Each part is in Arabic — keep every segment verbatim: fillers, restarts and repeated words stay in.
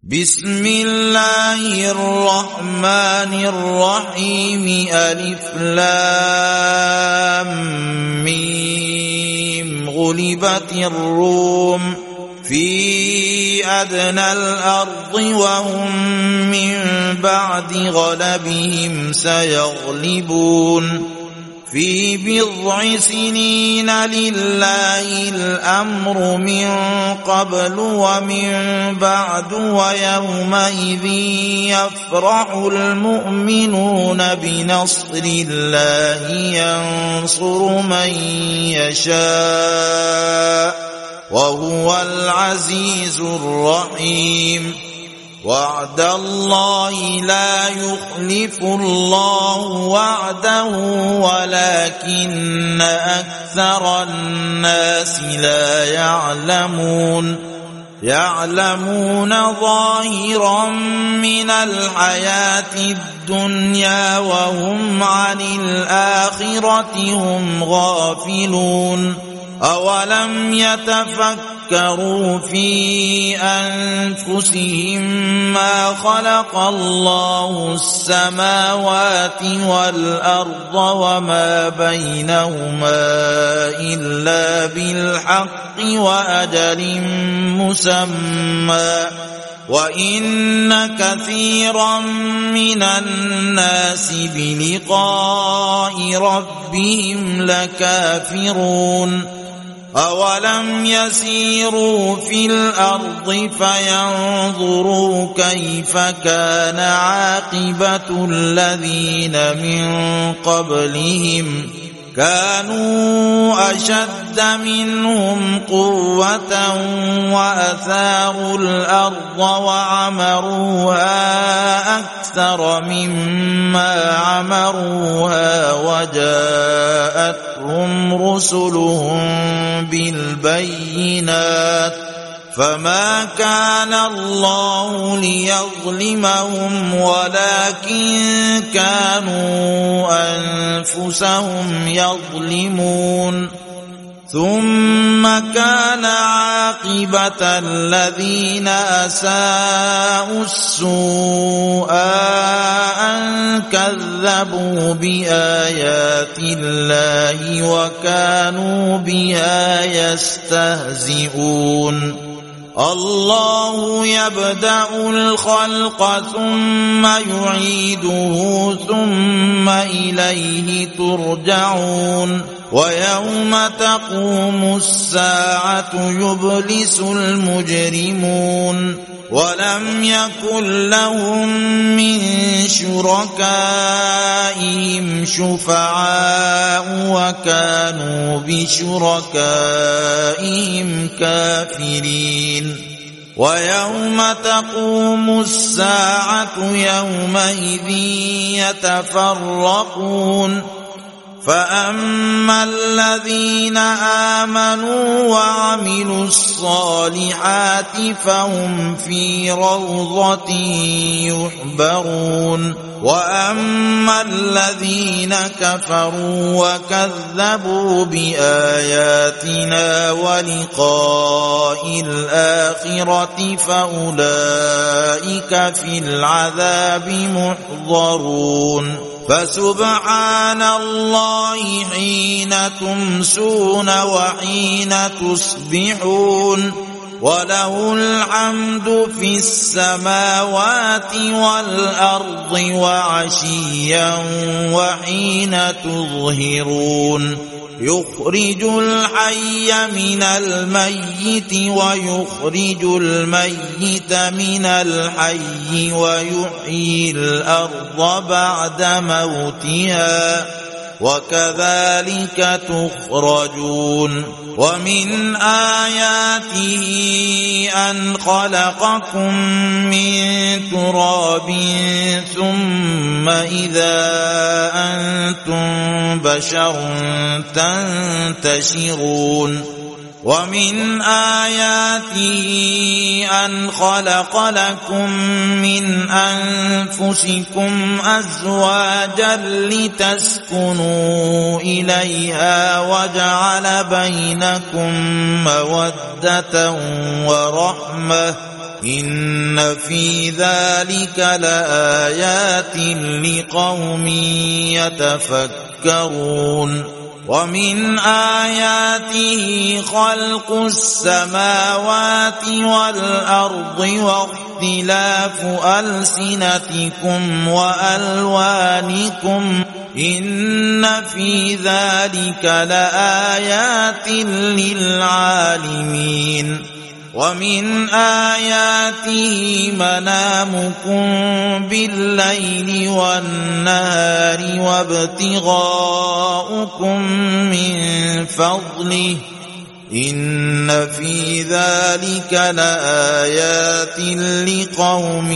بسم الله الرحمن الرحيم ألف لام ميم غلبت الروم في أدنى الأرض وهم من بعد غلبهم سيغلبون في بضع سنين لله الأمر من قبل ومن بعد ويومئذ يفرح المؤمنون بنصر الله ينصر من يشاء وهو العزيز الرحيم وعد الله لا يخلف الله وعده ولكن أكثر الناس لا يعلمون يعلمون ظاهرا من الحياة الدنيا وهم عن الآخرة هم غافلون أولم يتفكروا في أنفسهم ما خلق الله السماوات والأرض وما بينهما إلا بالحق وأجل مسمى وإن كثيرا من الناس بلقاء ربهم لكافرون أولم يسيروا في الأرض فينظروا كيف كان عاقبة الذين من قبلهم كانوا أشد منهم قوة وأثاروا الأرض وعمروها أكثر مما عمروها وجاءتهم رسلهم بالبينات فما كان الله ليظلمهم ولكن كانوا أنفسهم يظلمون ثم كان عاقبة الذين أساءوا السوء أن كذبوا بآيات الله وكانوا بها يستهزئون الله يبدأ الخلق ثم يعيده ثم إليه ترجعون ويوم تقوم الساعة يبلس المجرمون ولم يكن لهم من شركائهم شفعاء وكانوا بشركائهم كافرين ويوم تقوم الساعة يومئذ يتفرقون فأما الذين آمنوا وعملوا الصالحات فهم في روضة يحبرون وأما الذين كفروا وكذبوا بآياتنا ولقاء الآخرة فأولئك في العذاب محضرون فسبحان الله حين تمسون وحين تصبحون وله الحمد في السماوات والأرض وعشيا وحين تظهرون يخرج الحي من الميت ويخرج الميت من الحي ويحيي الأرض بعد موتها وكذلك تخرجون ومن آياته أن خلقكم من تراب ثم إذا أنتم بشر تنتشرون ومن آياته أن خلق لكم من أنفسكم أزواجا لتسكنوا إليها وجعل بينكم مودة ورحمة إن في ذلك لآيات لقوم يتفكرون ومن آياته خلق السماوات والأرض واختلاف ألسنتكم وألوانكم إن في ذلك لآيات للعالمين ومن آياته منامكم بالليل والنهار وابتغاؤكم من فضله إن في ذلك لآيات لقوم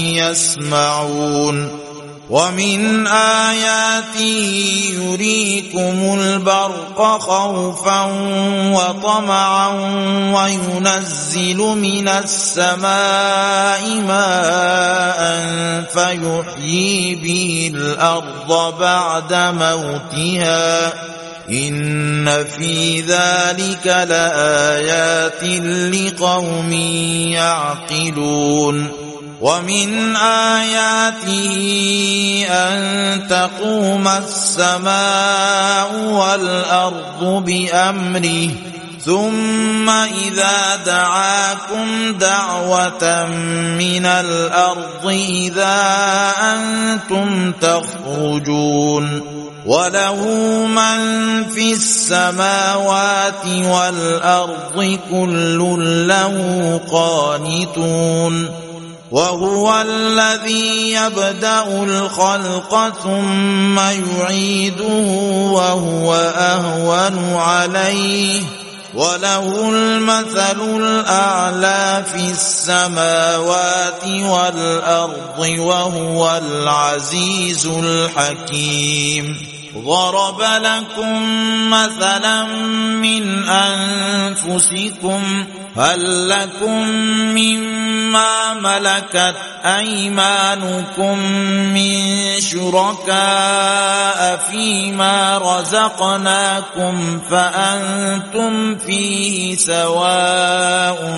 يسمعون ومن آياته يريكم البرق خوفا وطمعا وينزل من السماء ماء فيحيي به الأرض بعد موتها إن في ذلك لآيات لقوم يعقلون ومن آياته أن تقوم السماء والأرض بأمره ثم إذا دعاكم دعوة من الأرض إذا أنتم تخرجون وله من في السماوات والأرض كل له قانتون وهو الذي يبدأ الخلق ثم يعيده وهو أهون عليه وله المثل الأعلى في السماوات والأرض وهو العزيز الحكيم ضرب لكم مثلا من أنفسكم هل لكم مما ملكت أيمانكم من شركاء فيما رزقناكم فأنتم فيه سواء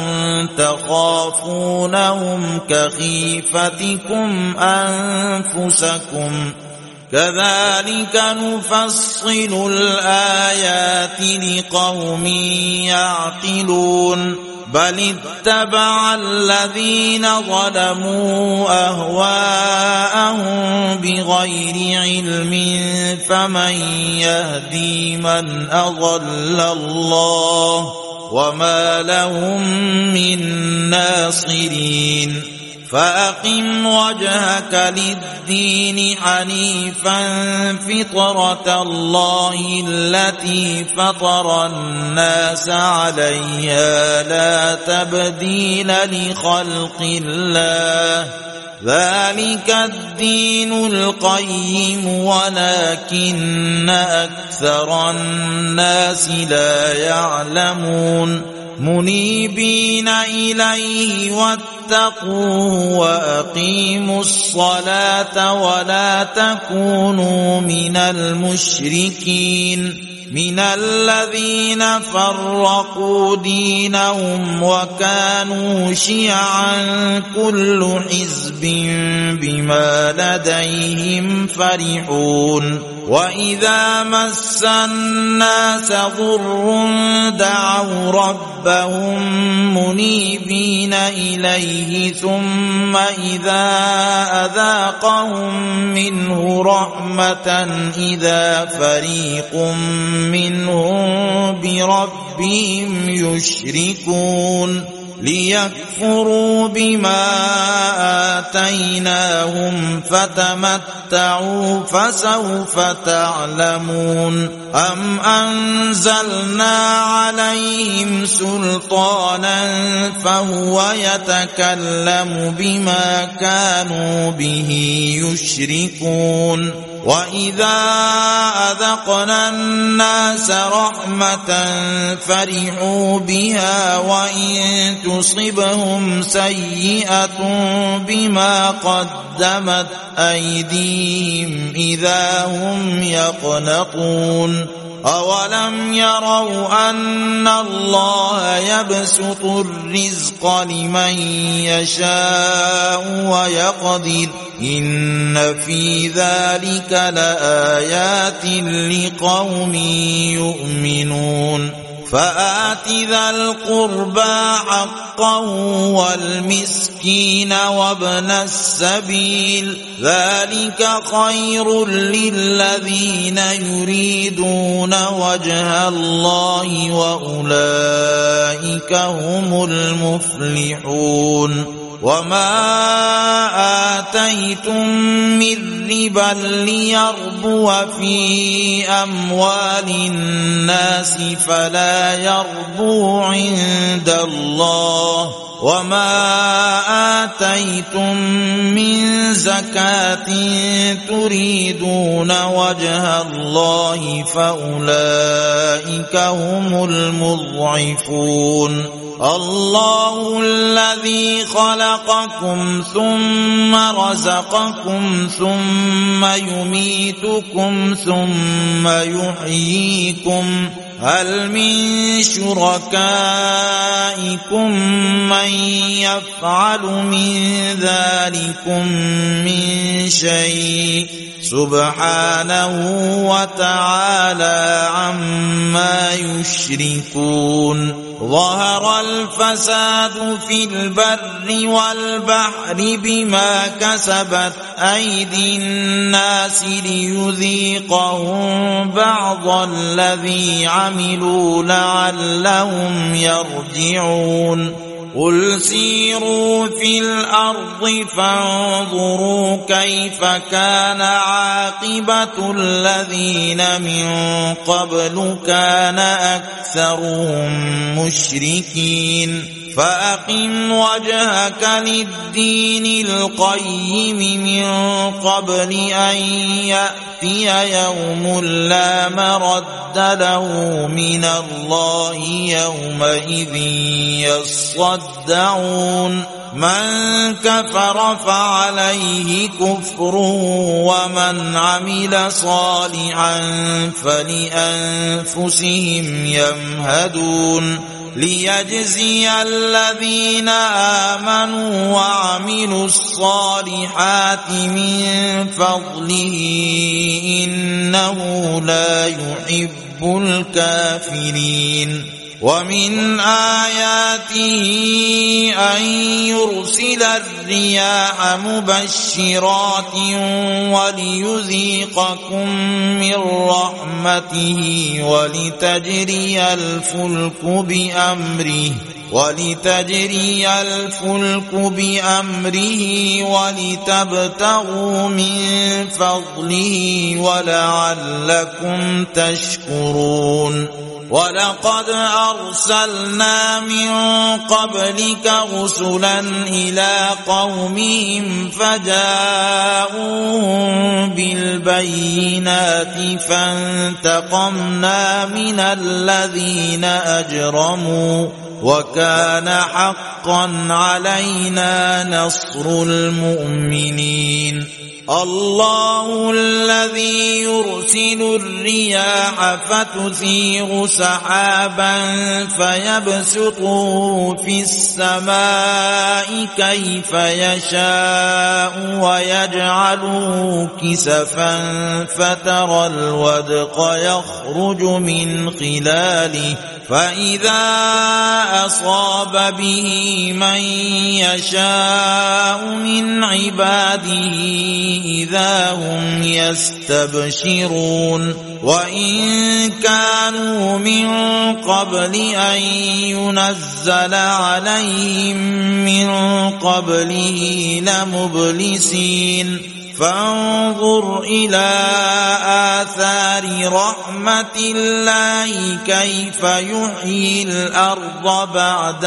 تخافونهم كخيفتكم أنفسكم كذلك نفصل الآيات لقوم يعقلون بل اتبع الذين ظلموا أهواءهم بغير علم فمن يهدي من أضل الله وما لهم من ناصرين فأقم وجهك للدين حنيفا فطرة الله التي فطر الناس عليها لا تبديل لخلق الله ذلك الدين القيم ولكن أكثر الناس لا يعلمون منيبين إليه واتقوه وأقيموا الصلاة ولا تكونوا من المشركين من الذين فرقوا دينهم وكانوا شيعا كل حزب بما لديهم فرحون وإذا مس الناس ضر دعوا ربهم منيبين إليه ثم إذا أذاقهم منه رحمة إذا فريق منهم بربهم يشركون ليكفروا بما آتيناهم فتمتعوا فسوف تعلمون أم أنزلنا عليهم سلطانا فهو يتكلم بما كانوا به يشركون وإذا أذقنا الناس رحمة فرحوا بها وإن تصبهم سيئة بما قدمت أيديهم إذا هم يقنطون أولم يروا أن الله يبسط الرزق لمن يشاء ويقدر إن في ذلك لآيات لقوم يؤمنون فآت ذا القربى حقه والمسكين وابن السبيل ذلك خير للذين يريدون وجه الله وأولئك هم المفلحون وما آتيتم من ربا ليربو في أموال الناس فلا يربو عند الله وما آتيتم من زكاة تريدون وجه الله فأولئك هم المضعفون الله الذي خلقكم ثم رزقكم ثم يميتكم ثم يحييكم هل من شركائكم من يفعل من ذلكم من شيء سبحانه وتعالى عما يشركون ظهر الفساد في البر والبحر بما كسبت أيدي الناس ليذيقهم بعض الذي عملوا لعلهم يرجعون قل سيروا في الأرض فانظروا كيف كان عاقبة الذين من قبل كان أكثرهم مشركين فأقم وجهك للدين القيم من قبل أن يأتي يوم لا مرد له من الله يومئذ يصدعون من كفر فعليه كفره ومن عمل صالحا فلأنفسهم يمهدون ليجزي الذين آمنوا وعملوا الصالحات من فضله إنه لا يحب الكافرين ومن آياته أن يرسل الرياح مبشرات وليذيقكم من رحمته ولتجري الفلك بأمره ولتجري الفلك بأمره ولتبتغوا من فضله ولعلكم تشكرون ولقد أرسلنا من قبلك رسلا إلى قومهم فجاءوهم بالبينات فانتقمنا من الذين أجرموا وكان حقا علينا نصر المؤمنين الله الذي يرسل الرياح فتثير سحابا فيبسطه في السماء كيف يشاء ويجعله كسفا فترى الودق يخرج من خلاله فإذا أصاب به من يشاء من عباده إذا هم يستبشرون وإن كانوا من قبل أن ينزل عليهم من قبله لمبلسين فانظر إلى آثار رحمة الله كيف يحيي الأرض بعد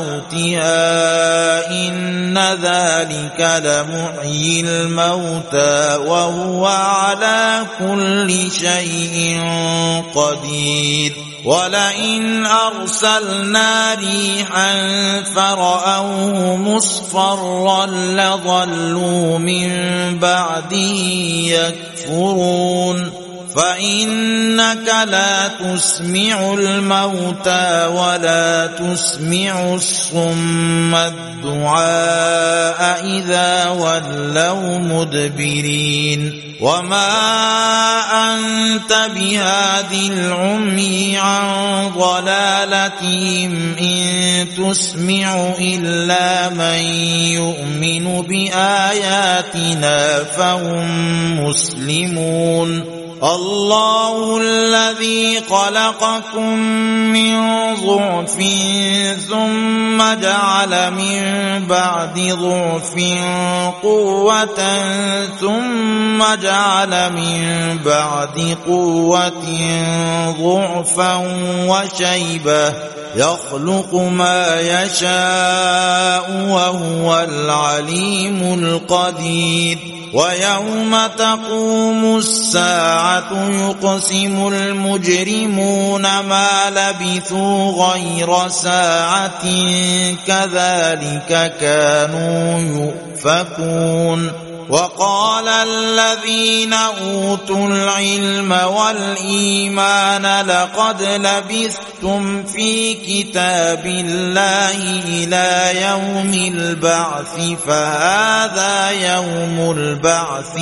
موتها إن ذلك لمحيي الموتى وهو على كل شيء قدير ولئن أرسلنا ريحا فرأوه مصفرا لظلوا من بعده يكفرون فإنك لا تسمع الموتى ولا تسمع الصم الدعاء إذا ولوا مدبرين وما أنت بهاد العمي عن ضلالتهم إن تسمع إلا من يؤمن بآياتنا فهم مسلمون الله الذي خلقكم من ضعف ثم جعل من بعد ضعف قوة ثم جعل من بعد قوة ضعفا وشيبة يخلق ما يشاء وهو العليم القدير ويوم تقوم الساعة يقسم المجرمون ما لبثوا غير ساعة كذلك كانوا يؤفكون وقال الذين أوتوا العلم والإيمان لقد لبثتم في كتاب الله إلى يوم البعث فهذا يوم البعث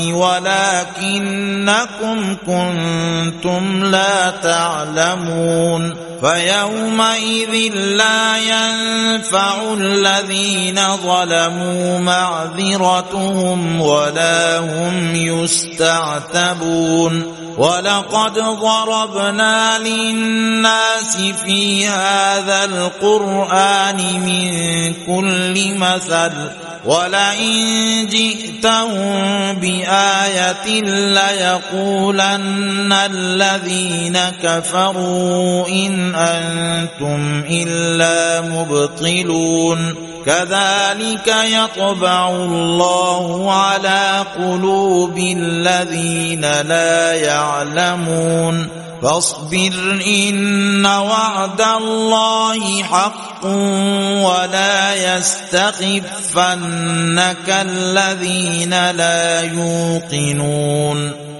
ولكنكم كنتم لا تعلمون فيومئذ لا ينفع الذين ظلموا معذرتهم ولا هم يستعتبون ولقد ضربنا للناس في هذا القرآن من كل مثل ولئن جئتهم بآية ليقولن الذين كفروا إن أنتم إلا مبطلون كذلك يطبع الله على قلوب الذين لا يعلمون فاصبر إن وعد الله حق ولا يستخفنك الذين لا يوقنون